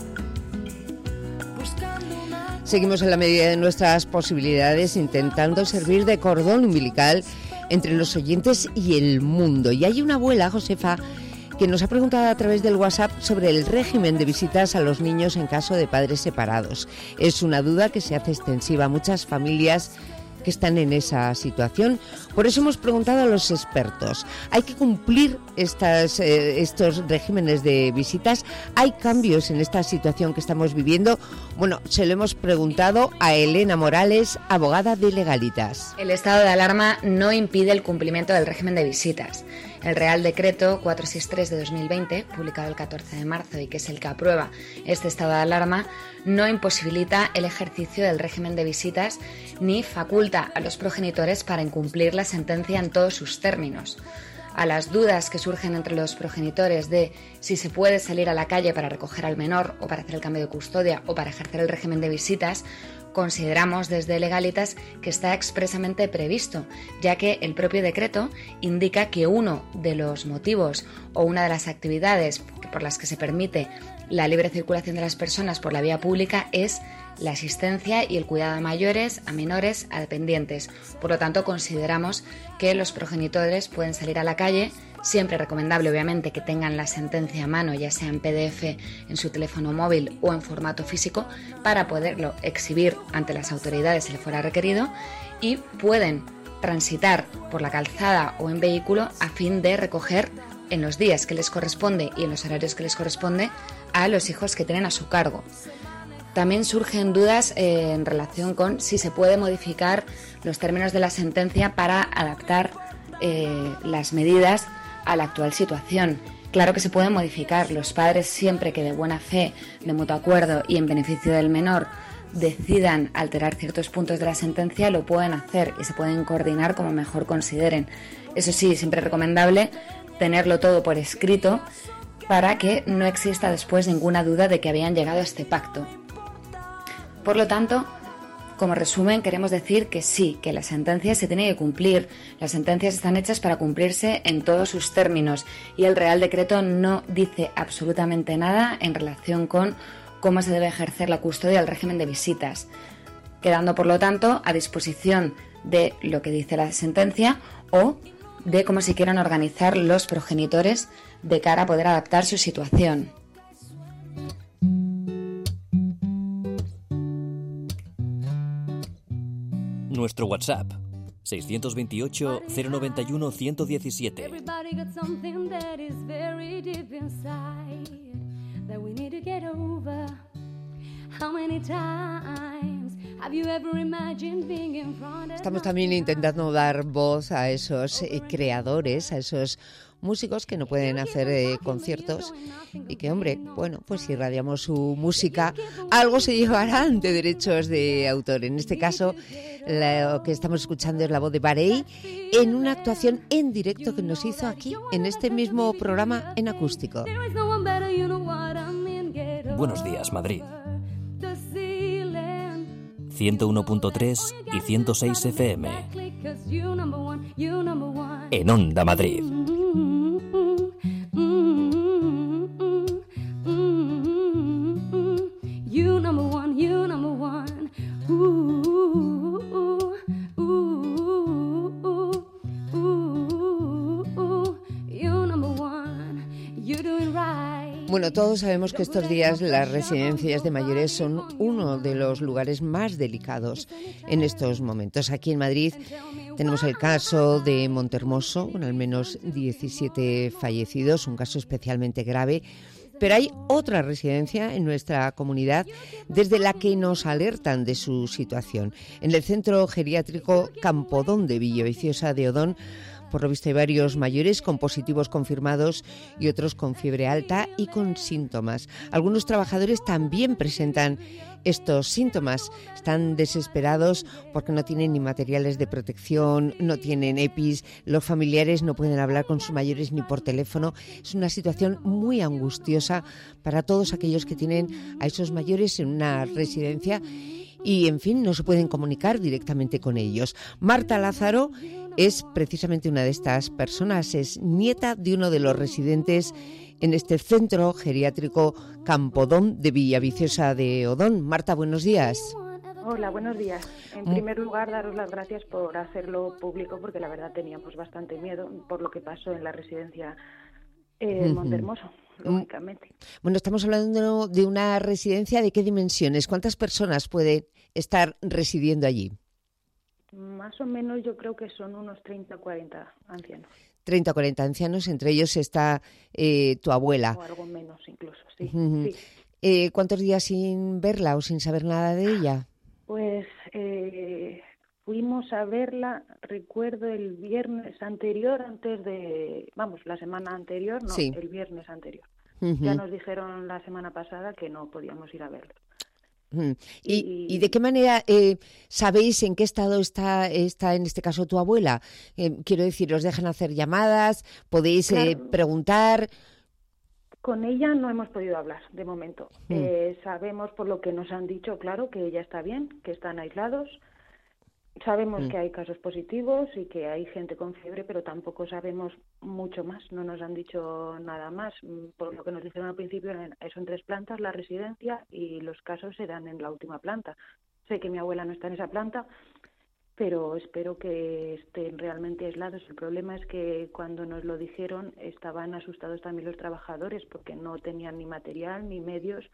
Buscando una Seguimos en la medida de nuestras posibilidades intentando servir de cordón umbilical entre los oyentes y el mundo. Y hay una abuela, Josefa, que nos ha preguntado a través del WhatsApp sobre el régimen de visitas a los niños en caso de padres separados. Es una duda que se hace extensiva a muchas familias que están en esa situación. Por eso hemos preguntado a los expertos. ¿Hay que cumplir estos regímenes de visitas? ¿Hay cambios en esta situación que estamos viviendo? Bueno, se lo hemos preguntado a Elena Morales, abogada de Legalitas. El estado de alarma no impide el cumplimiento del régimen de visitas. El Real Decreto 463 de 2020, publicado el 14 de marzo y que es el que aprueba este estado de alarma, no imposibilita el ejercicio del régimen de visitas ni faculta a los progenitores para incumplir la sentencia en todos sus términos. A las dudas que surgen entre los progenitores de si se puede salir a la calle para recoger al menor o para hacer el cambio de custodia o para ejercer el régimen de visitas, consideramos desde Legalitas que está expresamente previsto, ya que el propio decreto indica que uno de los motivos o una de las actividades por las que se permite la libre circulación de las personas por la vía pública es la asistencia y el cuidado a mayores, a menores, a dependientes. Por lo tanto, consideramos que los progenitores pueden salir a la calle, siempre recomendable obviamente que tengan la sentencia a mano, ya sea en PDF en su teléfono móvil o en formato físico, para poderlo exhibir ante las autoridades si le fuera requerido, y pueden transitar por la calzada o en vehículo a fin de recoger en los días que les corresponde y en los horarios que les corresponde a los hijos que tienen a su cargo. También surgen dudas en relación con si se puede modificar los términos de la sentencia para adaptar las medidas a la actual situación. Claro que se pueden modificar. Los padres, siempre que de buena fe, de mutuo acuerdo y en beneficio del menor, decidan alterar ciertos puntos de la sentencia, lo pueden hacer y se pueden coordinar como mejor consideren. Eso sí, siempre es recomendable tenerlo todo por escrito para que no exista después ninguna duda de que habían llegado a este pacto. Por lo tanto, como resumen, queremos decir que sí, que la sentencia se tiene que cumplir. Las sentencias están hechas para cumplirse en todos sus términos y el Real Decreto no dice absolutamente nada en relación con cómo se debe ejercer la custodia del régimen de visitas, quedando por lo tanto a disposición de lo que dice la sentencia o de cómo se quieran organizar los progenitores de cara a poder adaptar su situación. Nuestro WhatsApp 628 091 117. Estamos también intentando dar voz a esos creadores, a esos músicos que no pueden hacer conciertos y que, hombre, bueno, pues si irradiamos su música, algo se llevarán de derechos de autor. En este caso, lo que estamos escuchando es la voz de Barei en una actuación en directo que nos hizo aquí, en este mismo programa en acústico. Buenos días, Madrid. 101.3 y 106 FM. En Onda Madrid. Bueno, todos sabemos que estos días las residencias de mayores son uno de los lugares más delicados en estos momentos. Aquí en Madrid tenemos el caso de Montehermoso, con al menos 17 fallecidos, un caso especialmente grave. Pero hay otra residencia en nuestra comunidad desde la que nos alertan de su situación. En el centro geriátrico Campodón de Villaviciosa de Odón, por lo visto hay varios mayores con positivos confirmados y otros con fiebre alta y con síntomas. Algunos trabajadores también presentan estos síntomas. Están desesperados porque no tienen ni materiales de protección, no tienen EPIs, los familiares no pueden hablar con sus mayores ni por teléfono. Es una situación muy angustiosa para todos aquellos que tienen a esos mayores en una residencia y, en fin, no se pueden comunicar directamente con ellos. Marta Lázaro es precisamente una de estas personas, es nieta de uno de los residentes en este centro geriátrico Campodón de Villaviciosa de Odón. Marta, buenos días. Hola, buenos días. En primer lugar, daros las gracias por hacerlo público, porque la verdad teníamos bastante miedo por lo que pasó en la residencia Montehermoso, lógicamente. Bueno, estamos hablando de una residencia de qué dimensiones. ¿Cuántas personas pueden estar residiendo allí? Más o menos yo creo que son unos 30 o 40 ancianos. 30 o 40 ancianos, entre ellos está tu abuela. O algo menos incluso, sí. Sí. ¿Cuántos días sin verla o sin saber nada de ella? Pues fuimos a verla, recuerdo, el viernes anterior, la semana anterior, no, sí. El viernes anterior. Ya nos dijeron la semana pasada que no podíamos ir a verlo. ¿Y de qué manera sabéis en qué estado está en este caso tu abuela? Quiero decir, ¿os dejan hacer llamadas? ¿Podéis preguntar? Con ella no hemos podido hablar de momento. Sabemos por lo que nos han dicho, claro, que ella está bien, que están aislados. Sabemos que hay casos positivos y que hay gente con fiebre, pero tampoco sabemos mucho más. No nos han dicho nada más. Por lo que nos dijeron al principio, son 3 plantas la residencia y los casos se dan en la última planta. Sé que mi abuela no está en esa planta, pero espero que estén realmente aislados. El problema es que cuando nos lo dijeron estaban asustados también los trabajadores porque no tenían ni material, ni medios,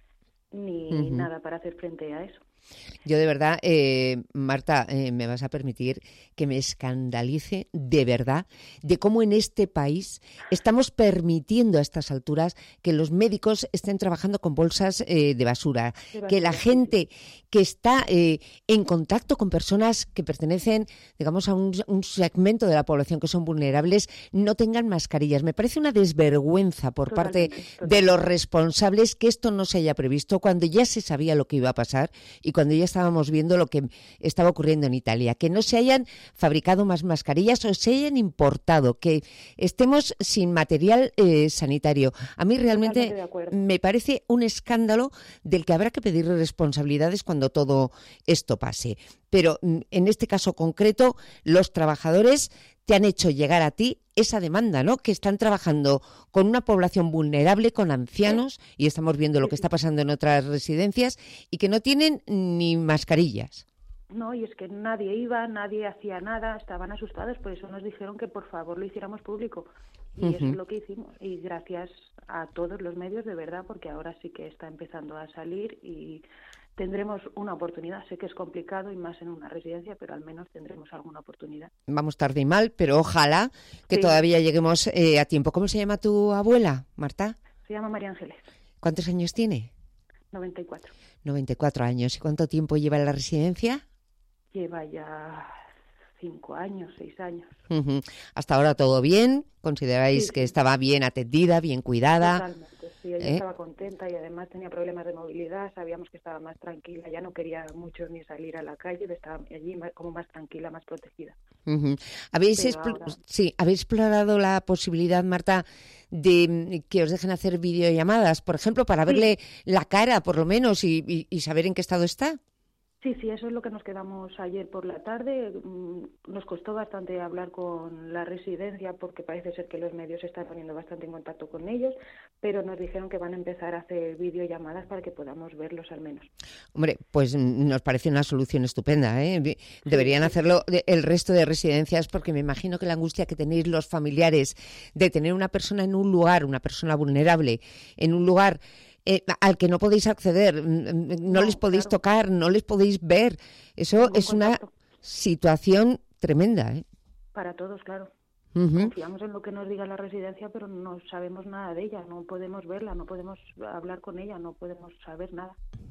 ni nada para hacer frente a eso. Yo de verdad, Marta, me vas a permitir que me escandalice de verdad de cómo en este país estamos permitiendo a estas alturas que los médicos estén trabajando con bolsas de basura, que la gente que está en contacto con personas que pertenecen, digamos, a un segmento de la población que son vulnerables, no tengan mascarillas. Me parece una desvergüenza por parte de los responsables que esto no se haya previsto. marzo, cuando ya se sabía lo que iba a pasar y cuando ya estábamos viendo lo que estaba ocurriendo en Italia, que no se hayan fabricado más mascarillas o se hayan importado, que estemos sin material sanitario. A mí realmente me parece un escándalo del que habrá que pedir responsabilidades cuando todo esto pase. Pero en este caso concreto, los trabajadores te han hecho llegar a ti esa demanda, ¿no? Que están trabajando con una población vulnerable, con ancianos, y estamos viendo lo que está pasando en otras residencias, y que no tienen ni mascarillas. No, y es que nadie iba, nadie hacía nada, estaban asustados, por eso nos dijeron que por favor lo hiciéramos público. Y eso es lo que hicimos. Y gracias a todos los medios, de verdad, porque ahora sí que está empezando a salir y tendremos una oportunidad. Sé que es complicado y más en una residencia, pero al menos tendremos alguna oportunidad. Vamos tarde y mal, pero ojalá que todavía lleguemos a tiempo. ¿Cómo se llama tu abuela, Marta? Se llama María Ángeles. ¿Cuántos años tiene? 94. 94 años. ¿Y cuánto tiempo lleva en la residencia? Lleva ya 5 años, 6 años. ¿Hasta ahora todo bien? ¿Consideráis que estaba bien atendida, bien cuidada? Totalmente, sí, ella estaba contenta y además tenía problemas de movilidad, sabíamos que estaba más tranquila, ya no quería mucho ni salir a la calle, estaba allí como más tranquila, más protegida. ¿Habéis explorado la posibilidad, Marta, de que os dejen hacer videollamadas, por ejemplo, para verle la cara, por lo menos, y saber en qué estado está? Sí, eso es lo que nos quedamos ayer por la tarde. Nos costó bastante hablar con la residencia porque parece ser que los medios se están poniendo bastante en contacto con ellos, pero nos dijeron que van a empezar a hacer videollamadas para que podamos verlos al menos. Hombre, pues nos parece una solución estupenda, ¿eh? Deberían hacerlo el resto de residencias, porque me imagino que la angustia que tenéis los familiares de tener una persona en un lugar, una persona vulnerable, en un lugar al que no podéis acceder, no les podéis tocar, no les podéis ver. Eso es una situación tremenda, ¿eh? Para todos, claro. Confiamos en lo que nos diga la residencia, pero no sabemos nada de ella, no podemos verla, no podemos hablar con ella, no podemos saber nada.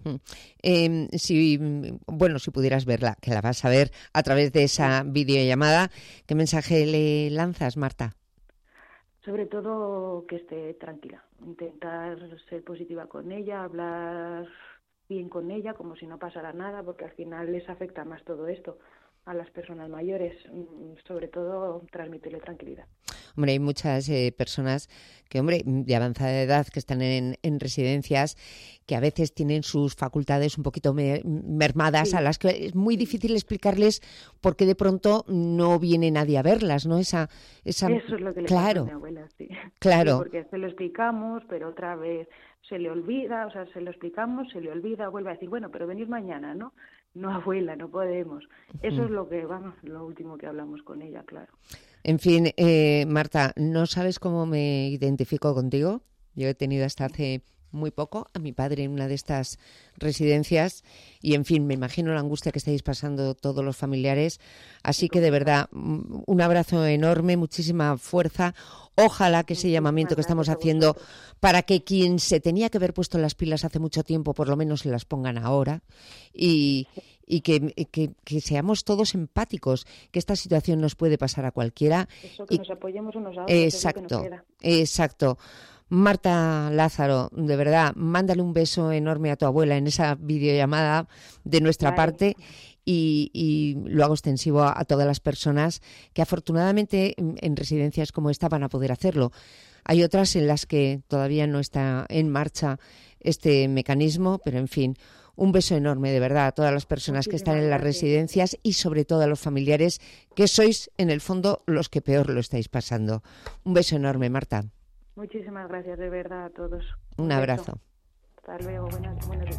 Si pudieras verla, que la vas a ver a través de esa videollamada, ¿qué mensaje le lanzas, Marta? Sobre todo que esté tranquila, intentar ser positiva con ella, hablar bien con ella, como si no pasara nada, porque al final les afecta más todo esto a las personas mayores, sobre todo transmitirle tranquilidad. Hombre, hay muchas personas que, de avanzada edad que están en residencias, que a veces tienen sus facultades un poquito mermadas, a las que es muy difícil explicarles por qué de pronto no viene nadie a verlas, ¿no? Eso es lo que le pasa a mi abuela, sí. Claro. Sí, porque se lo explicamos, pero otra vez se le olvida, se lo explicamos, se le olvida, vuelve a decir, bueno, pero venid mañana, ¿no? No, abuela, no podemos. Eso es lo último que hablamos con ella, claro. En fin, Marta, ¿no sabes cómo me identifico contigo? Yo he tenido hasta hace muy poco a mi padre en una de estas residencias y, en fin, me imagino la angustia que estáis pasando todos los familiares. Así que, de verdad, un abrazo enorme, muchísima fuerza. Ojalá que ese llamamiento que estamos haciendo para que quien se tenía que haber puesto las pilas hace mucho tiempo, por lo menos se las pongan ahora y que seamos todos empáticos, que esta situación nos puede pasar a cualquiera. Eso, que nos apoyemos unos a otros. Exacto, es lo que nos queda. Exacto. Marta Lázaro, de verdad, mándale un beso enorme a tu abuela en esa videollamada de nuestra parte y lo hago extensivo a todas las personas que afortunadamente en residencias como esta van a poder hacerlo. Hay otras en las que todavía no está en marcha este mecanismo, pero en fin, un beso enorme de verdad a todas las personas que están en las residencias y sobre todo a los familiares, que sois en el fondo los que peor lo estáis pasando. Un beso enorme, Marta. Muchísimas gracias de verdad a todos. Un abrazo. Hasta luego, buenos días.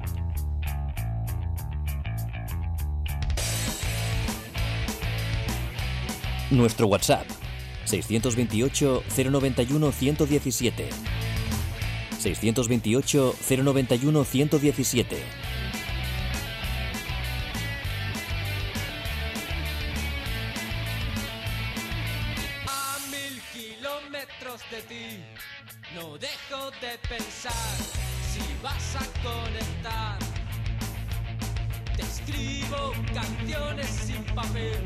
Nuestro WhatsApp 628 091 117 628 091 117. A 1000 kilómetros de ti no dejo de pensar si vas a conectar. Te escribo canciones sin papel,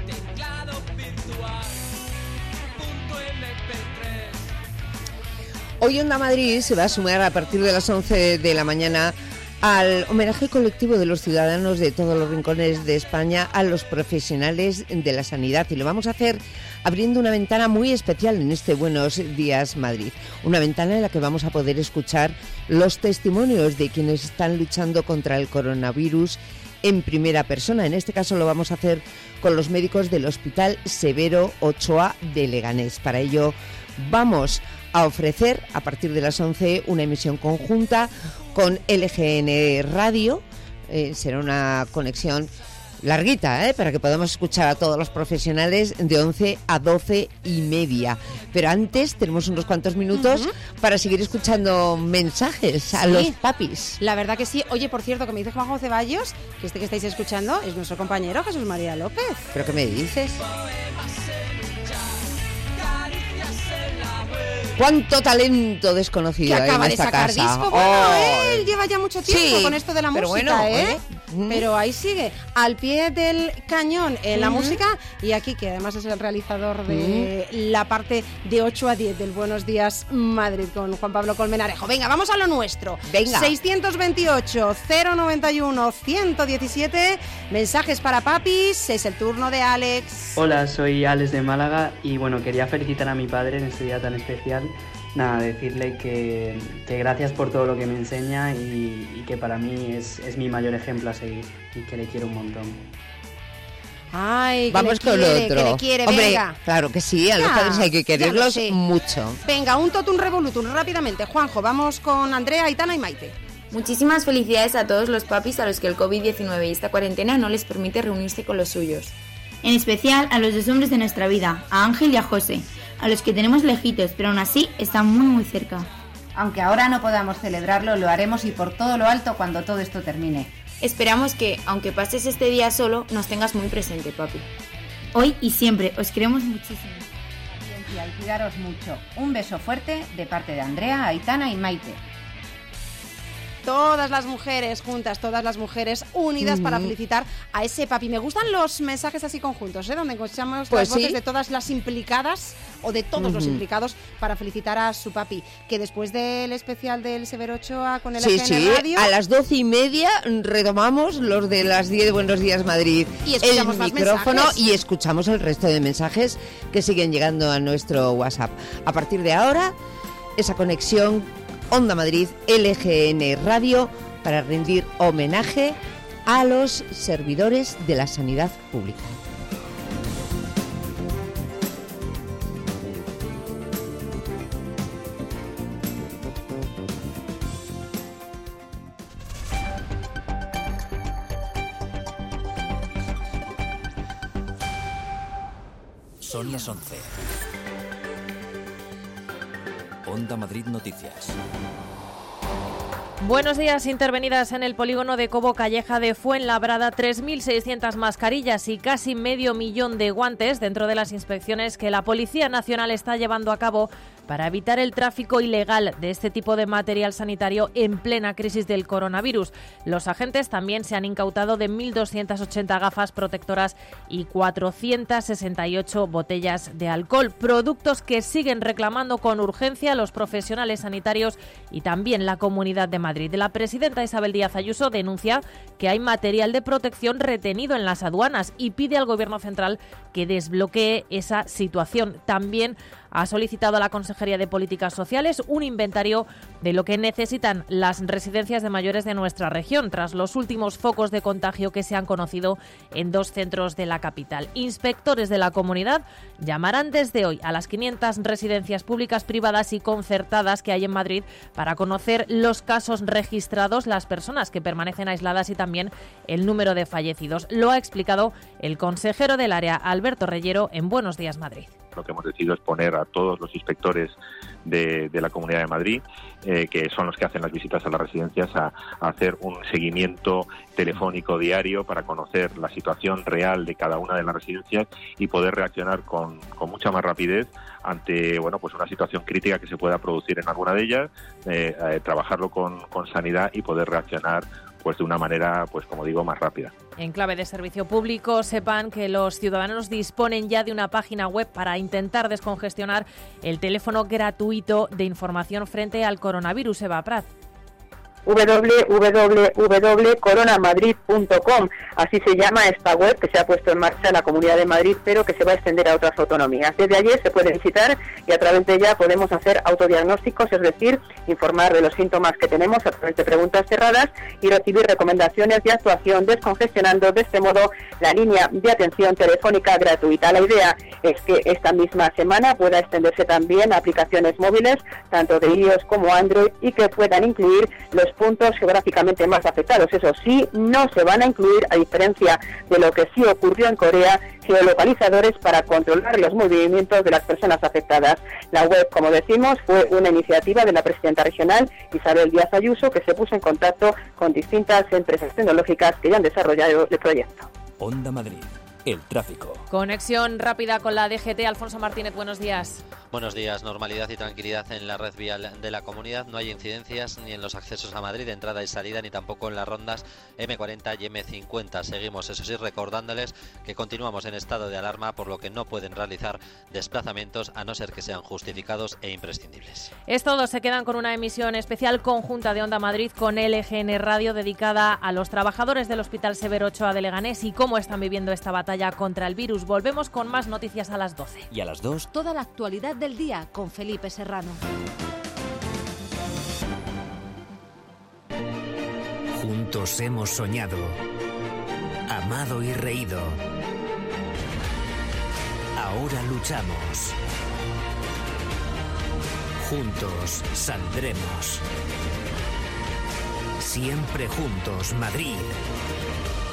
teclado virtual, .mp3. Hoy Onda Madrid se va a sumar a partir de las 11 de la mañana al homenaje colectivo de los ciudadanos de todos los rincones de España a los profesionales de la sanidad, y lo vamos a hacer abriendo una ventana muy especial en este Buenos Días Madrid, una ventana en la que vamos a poder escuchar los testimonios de quienes están luchando contra el coronavirus en primera persona. En este caso lo vamos a hacer con los médicos del Hospital Severo Ochoa de Leganés. Para ello vamos a ofrecer a partir de las 11 una emisión conjunta con LGN Radio. Será una conexión larguita, para que podamos escuchar a todos los profesionales de 11 a 12 y media. Pero antes tenemos unos cuantos minutos para seguir escuchando mensajes a los papis. La verdad que sí. Oye, por cierto, que me dice Juanjo Ceballos que este que estáis escuchando es nuestro compañero Jesús María López. ¿Pero qué me dices? ¡Cuánto talento desconocido que acaba en esta de sacar casa! Disco. Bueno, él lleva ya mucho tiempo con esto de la música, bueno, Pero ahí sigue, al pie del cañón en la música, y aquí, que además es el realizador de la parte de 8 a 10 del Buenos Días Madrid con Juan Pablo Colmenarejo. Venga, vamos a lo nuestro. Venga. 628-091-117, mensajes para papis, es el turno de Alex. Hola, soy Alex de Málaga y bueno, quería felicitar a mi padre en este día tan especial. Nada, decirle que gracias por todo lo que me enseña y que para mí es mi mayor ejemplo a seguir y que le quiero un montón. Ay, vamos con lo otro. Que le quiere, hombre, venga. Claro que sí, a los padres hay que quererlos mucho. Venga, un totum revolutum, rápidamente. Juanjo, vamos con Andrea, Aitana y Maite. Muchísimas felicidades a todos los papis a los que el COVID-19 y esta cuarentena no les permite reunirse con los suyos. En especial a los dos hombres de nuestra vida, a Ángel y a José, a los que tenemos lejitos, pero aún así están muy muy cerca. Aunque ahora no podamos celebrarlo, lo haremos y por todo lo alto cuando todo esto termine. Esperamos que, aunque pases este día solo, nos tengas muy presente, papi. Hoy y siempre, os queremos muchísimo. Paciencia y cuidaros mucho. Un beso fuerte de parte de Andrea, Aitana y Maite. Todas las mujeres juntas, todas las mujeres unidas para felicitar a ese papi. Me gustan los mensajes así conjuntos, donde escuchamos las voces de todas las implicadas o de todos los implicados para felicitar a su papi. Que después del especial del Severo Ochoa con el LGN Radio... a las 12 y media retomamos los de las 10 de Buenos Días Madrid. Y escuchamos el más micrófono mensajes. Y escuchamos el resto de mensajes que siguen llegando a nuestro WhatsApp. A partir de ahora, esa conexión Onda Madrid, LGN Radio, para rendir homenaje a los servidores de la sanidad pública. Son las 11. Onda Madrid Noticias. Buenos días. Intervenidas en el polígono de Cobo Calleja de Fuenlabrada 3.600 mascarillas y casi 500.000 de guantes dentro de las inspecciones que la Policía Nacional está llevando a cabo para evitar el tráfico ilegal de este tipo de material sanitario en plena crisis del coronavirus. Los agentes también se han incautado de 1.280 gafas protectoras y 468 botellas de alcohol, productos que siguen reclamando con urgencia los profesionales sanitarios y también la Comunidad de Madrid. La presidenta Isabel Díaz Ayuso denuncia que hay material de protección retenido en las aduanas y pide al Gobierno central que desbloquee esa situación. También ha solicitado a la Consejería de Políticas Sociales un inventario de lo que necesitan las residencias de mayores de nuestra región, tras los últimos focos de contagio que se han conocido en 2 centros de la capital. Inspectores de la comunidad llamarán desde hoy a las 500 residencias públicas, privadas y concertadas que hay en Madrid para conocer los casos registrados, las personas que permanecen aisladas y también el número de fallecidos. Lo ha explicado el consejero del área, Alberto Reyero, en Buenos Días Madrid. Lo que hemos decidido es poner a todos los inspectores de la Comunidad de Madrid, que son los que hacen las visitas a las residencias, a hacer un seguimiento telefónico diario para conocer la situación real de cada una de las residencias y poder reaccionar con mucha más rapidez ante pues una situación crítica que se pueda producir en alguna de ellas, trabajarlo con sanidad y poder reaccionar pues de una manera, pues como digo, más rápida. En clave de servicio público, sepan que los ciudadanos disponen ya de una página web para intentar descongestionar el teléfono gratuito de información frente al coronavirus. Eva Prat. www.coronamadrid.com, así se llama esta web que se ha puesto en marcha en la Comunidad de Madrid, pero que se va a extender a otras autonomías. Desde allí se puede visitar y a través de ella podemos hacer autodiagnósticos, es decir, informar de los síntomas que tenemos a través de preguntas cerradas y recibir recomendaciones de actuación, descongestionando de este modo la línea de atención telefónica gratuita. La idea es que esta misma semana pueda extenderse también a aplicaciones móviles, tanto de iOS como Android, y que puedan incluir los puntos geográficamente más afectados. Eso sí, no se van a incluir, a diferencia de lo que sí ocurrió en Corea, geolocalizadores para controlar los movimientos de las personas afectadas. La web, como decimos, fue una iniciativa de la presidenta regional, Isabel Díaz Ayuso, que se puso en contacto con distintas empresas tecnológicas que ya han desarrollado el proyecto. Onda Madrid, el tráfico. Conexión rápida con la DGT. Alfonso Martínez, buenos días. Buenos días. Normalidad y tranquilidad en la red vial de la comunidad. No hay incidencias ni en los accesos a Madrid de entrada y salida, ni tampoco en las rondas M40 y M50. Seguimos, eso sí, recordándoles que continuamos en estado de alarma, por lo que no pueden realizar desplazamientos a no ser que sean justificados e imprescindibles. Es todo. Se quedan con una emisión especial conjunta de Onda Madrid con LGN Radio, dedicada a los trabajadores del Hospital Severo Ochoa de Leganés y cómo están viviendo esta batalla contra el virus. Volvemos con más noticias a las 12. Y a las 2, toda la actualidad del día con Felipe Serrano. Juntos hemos soñado, amado y reído. Ahora luchamos. Juntos saldremos. Siempre juntos, Madrid.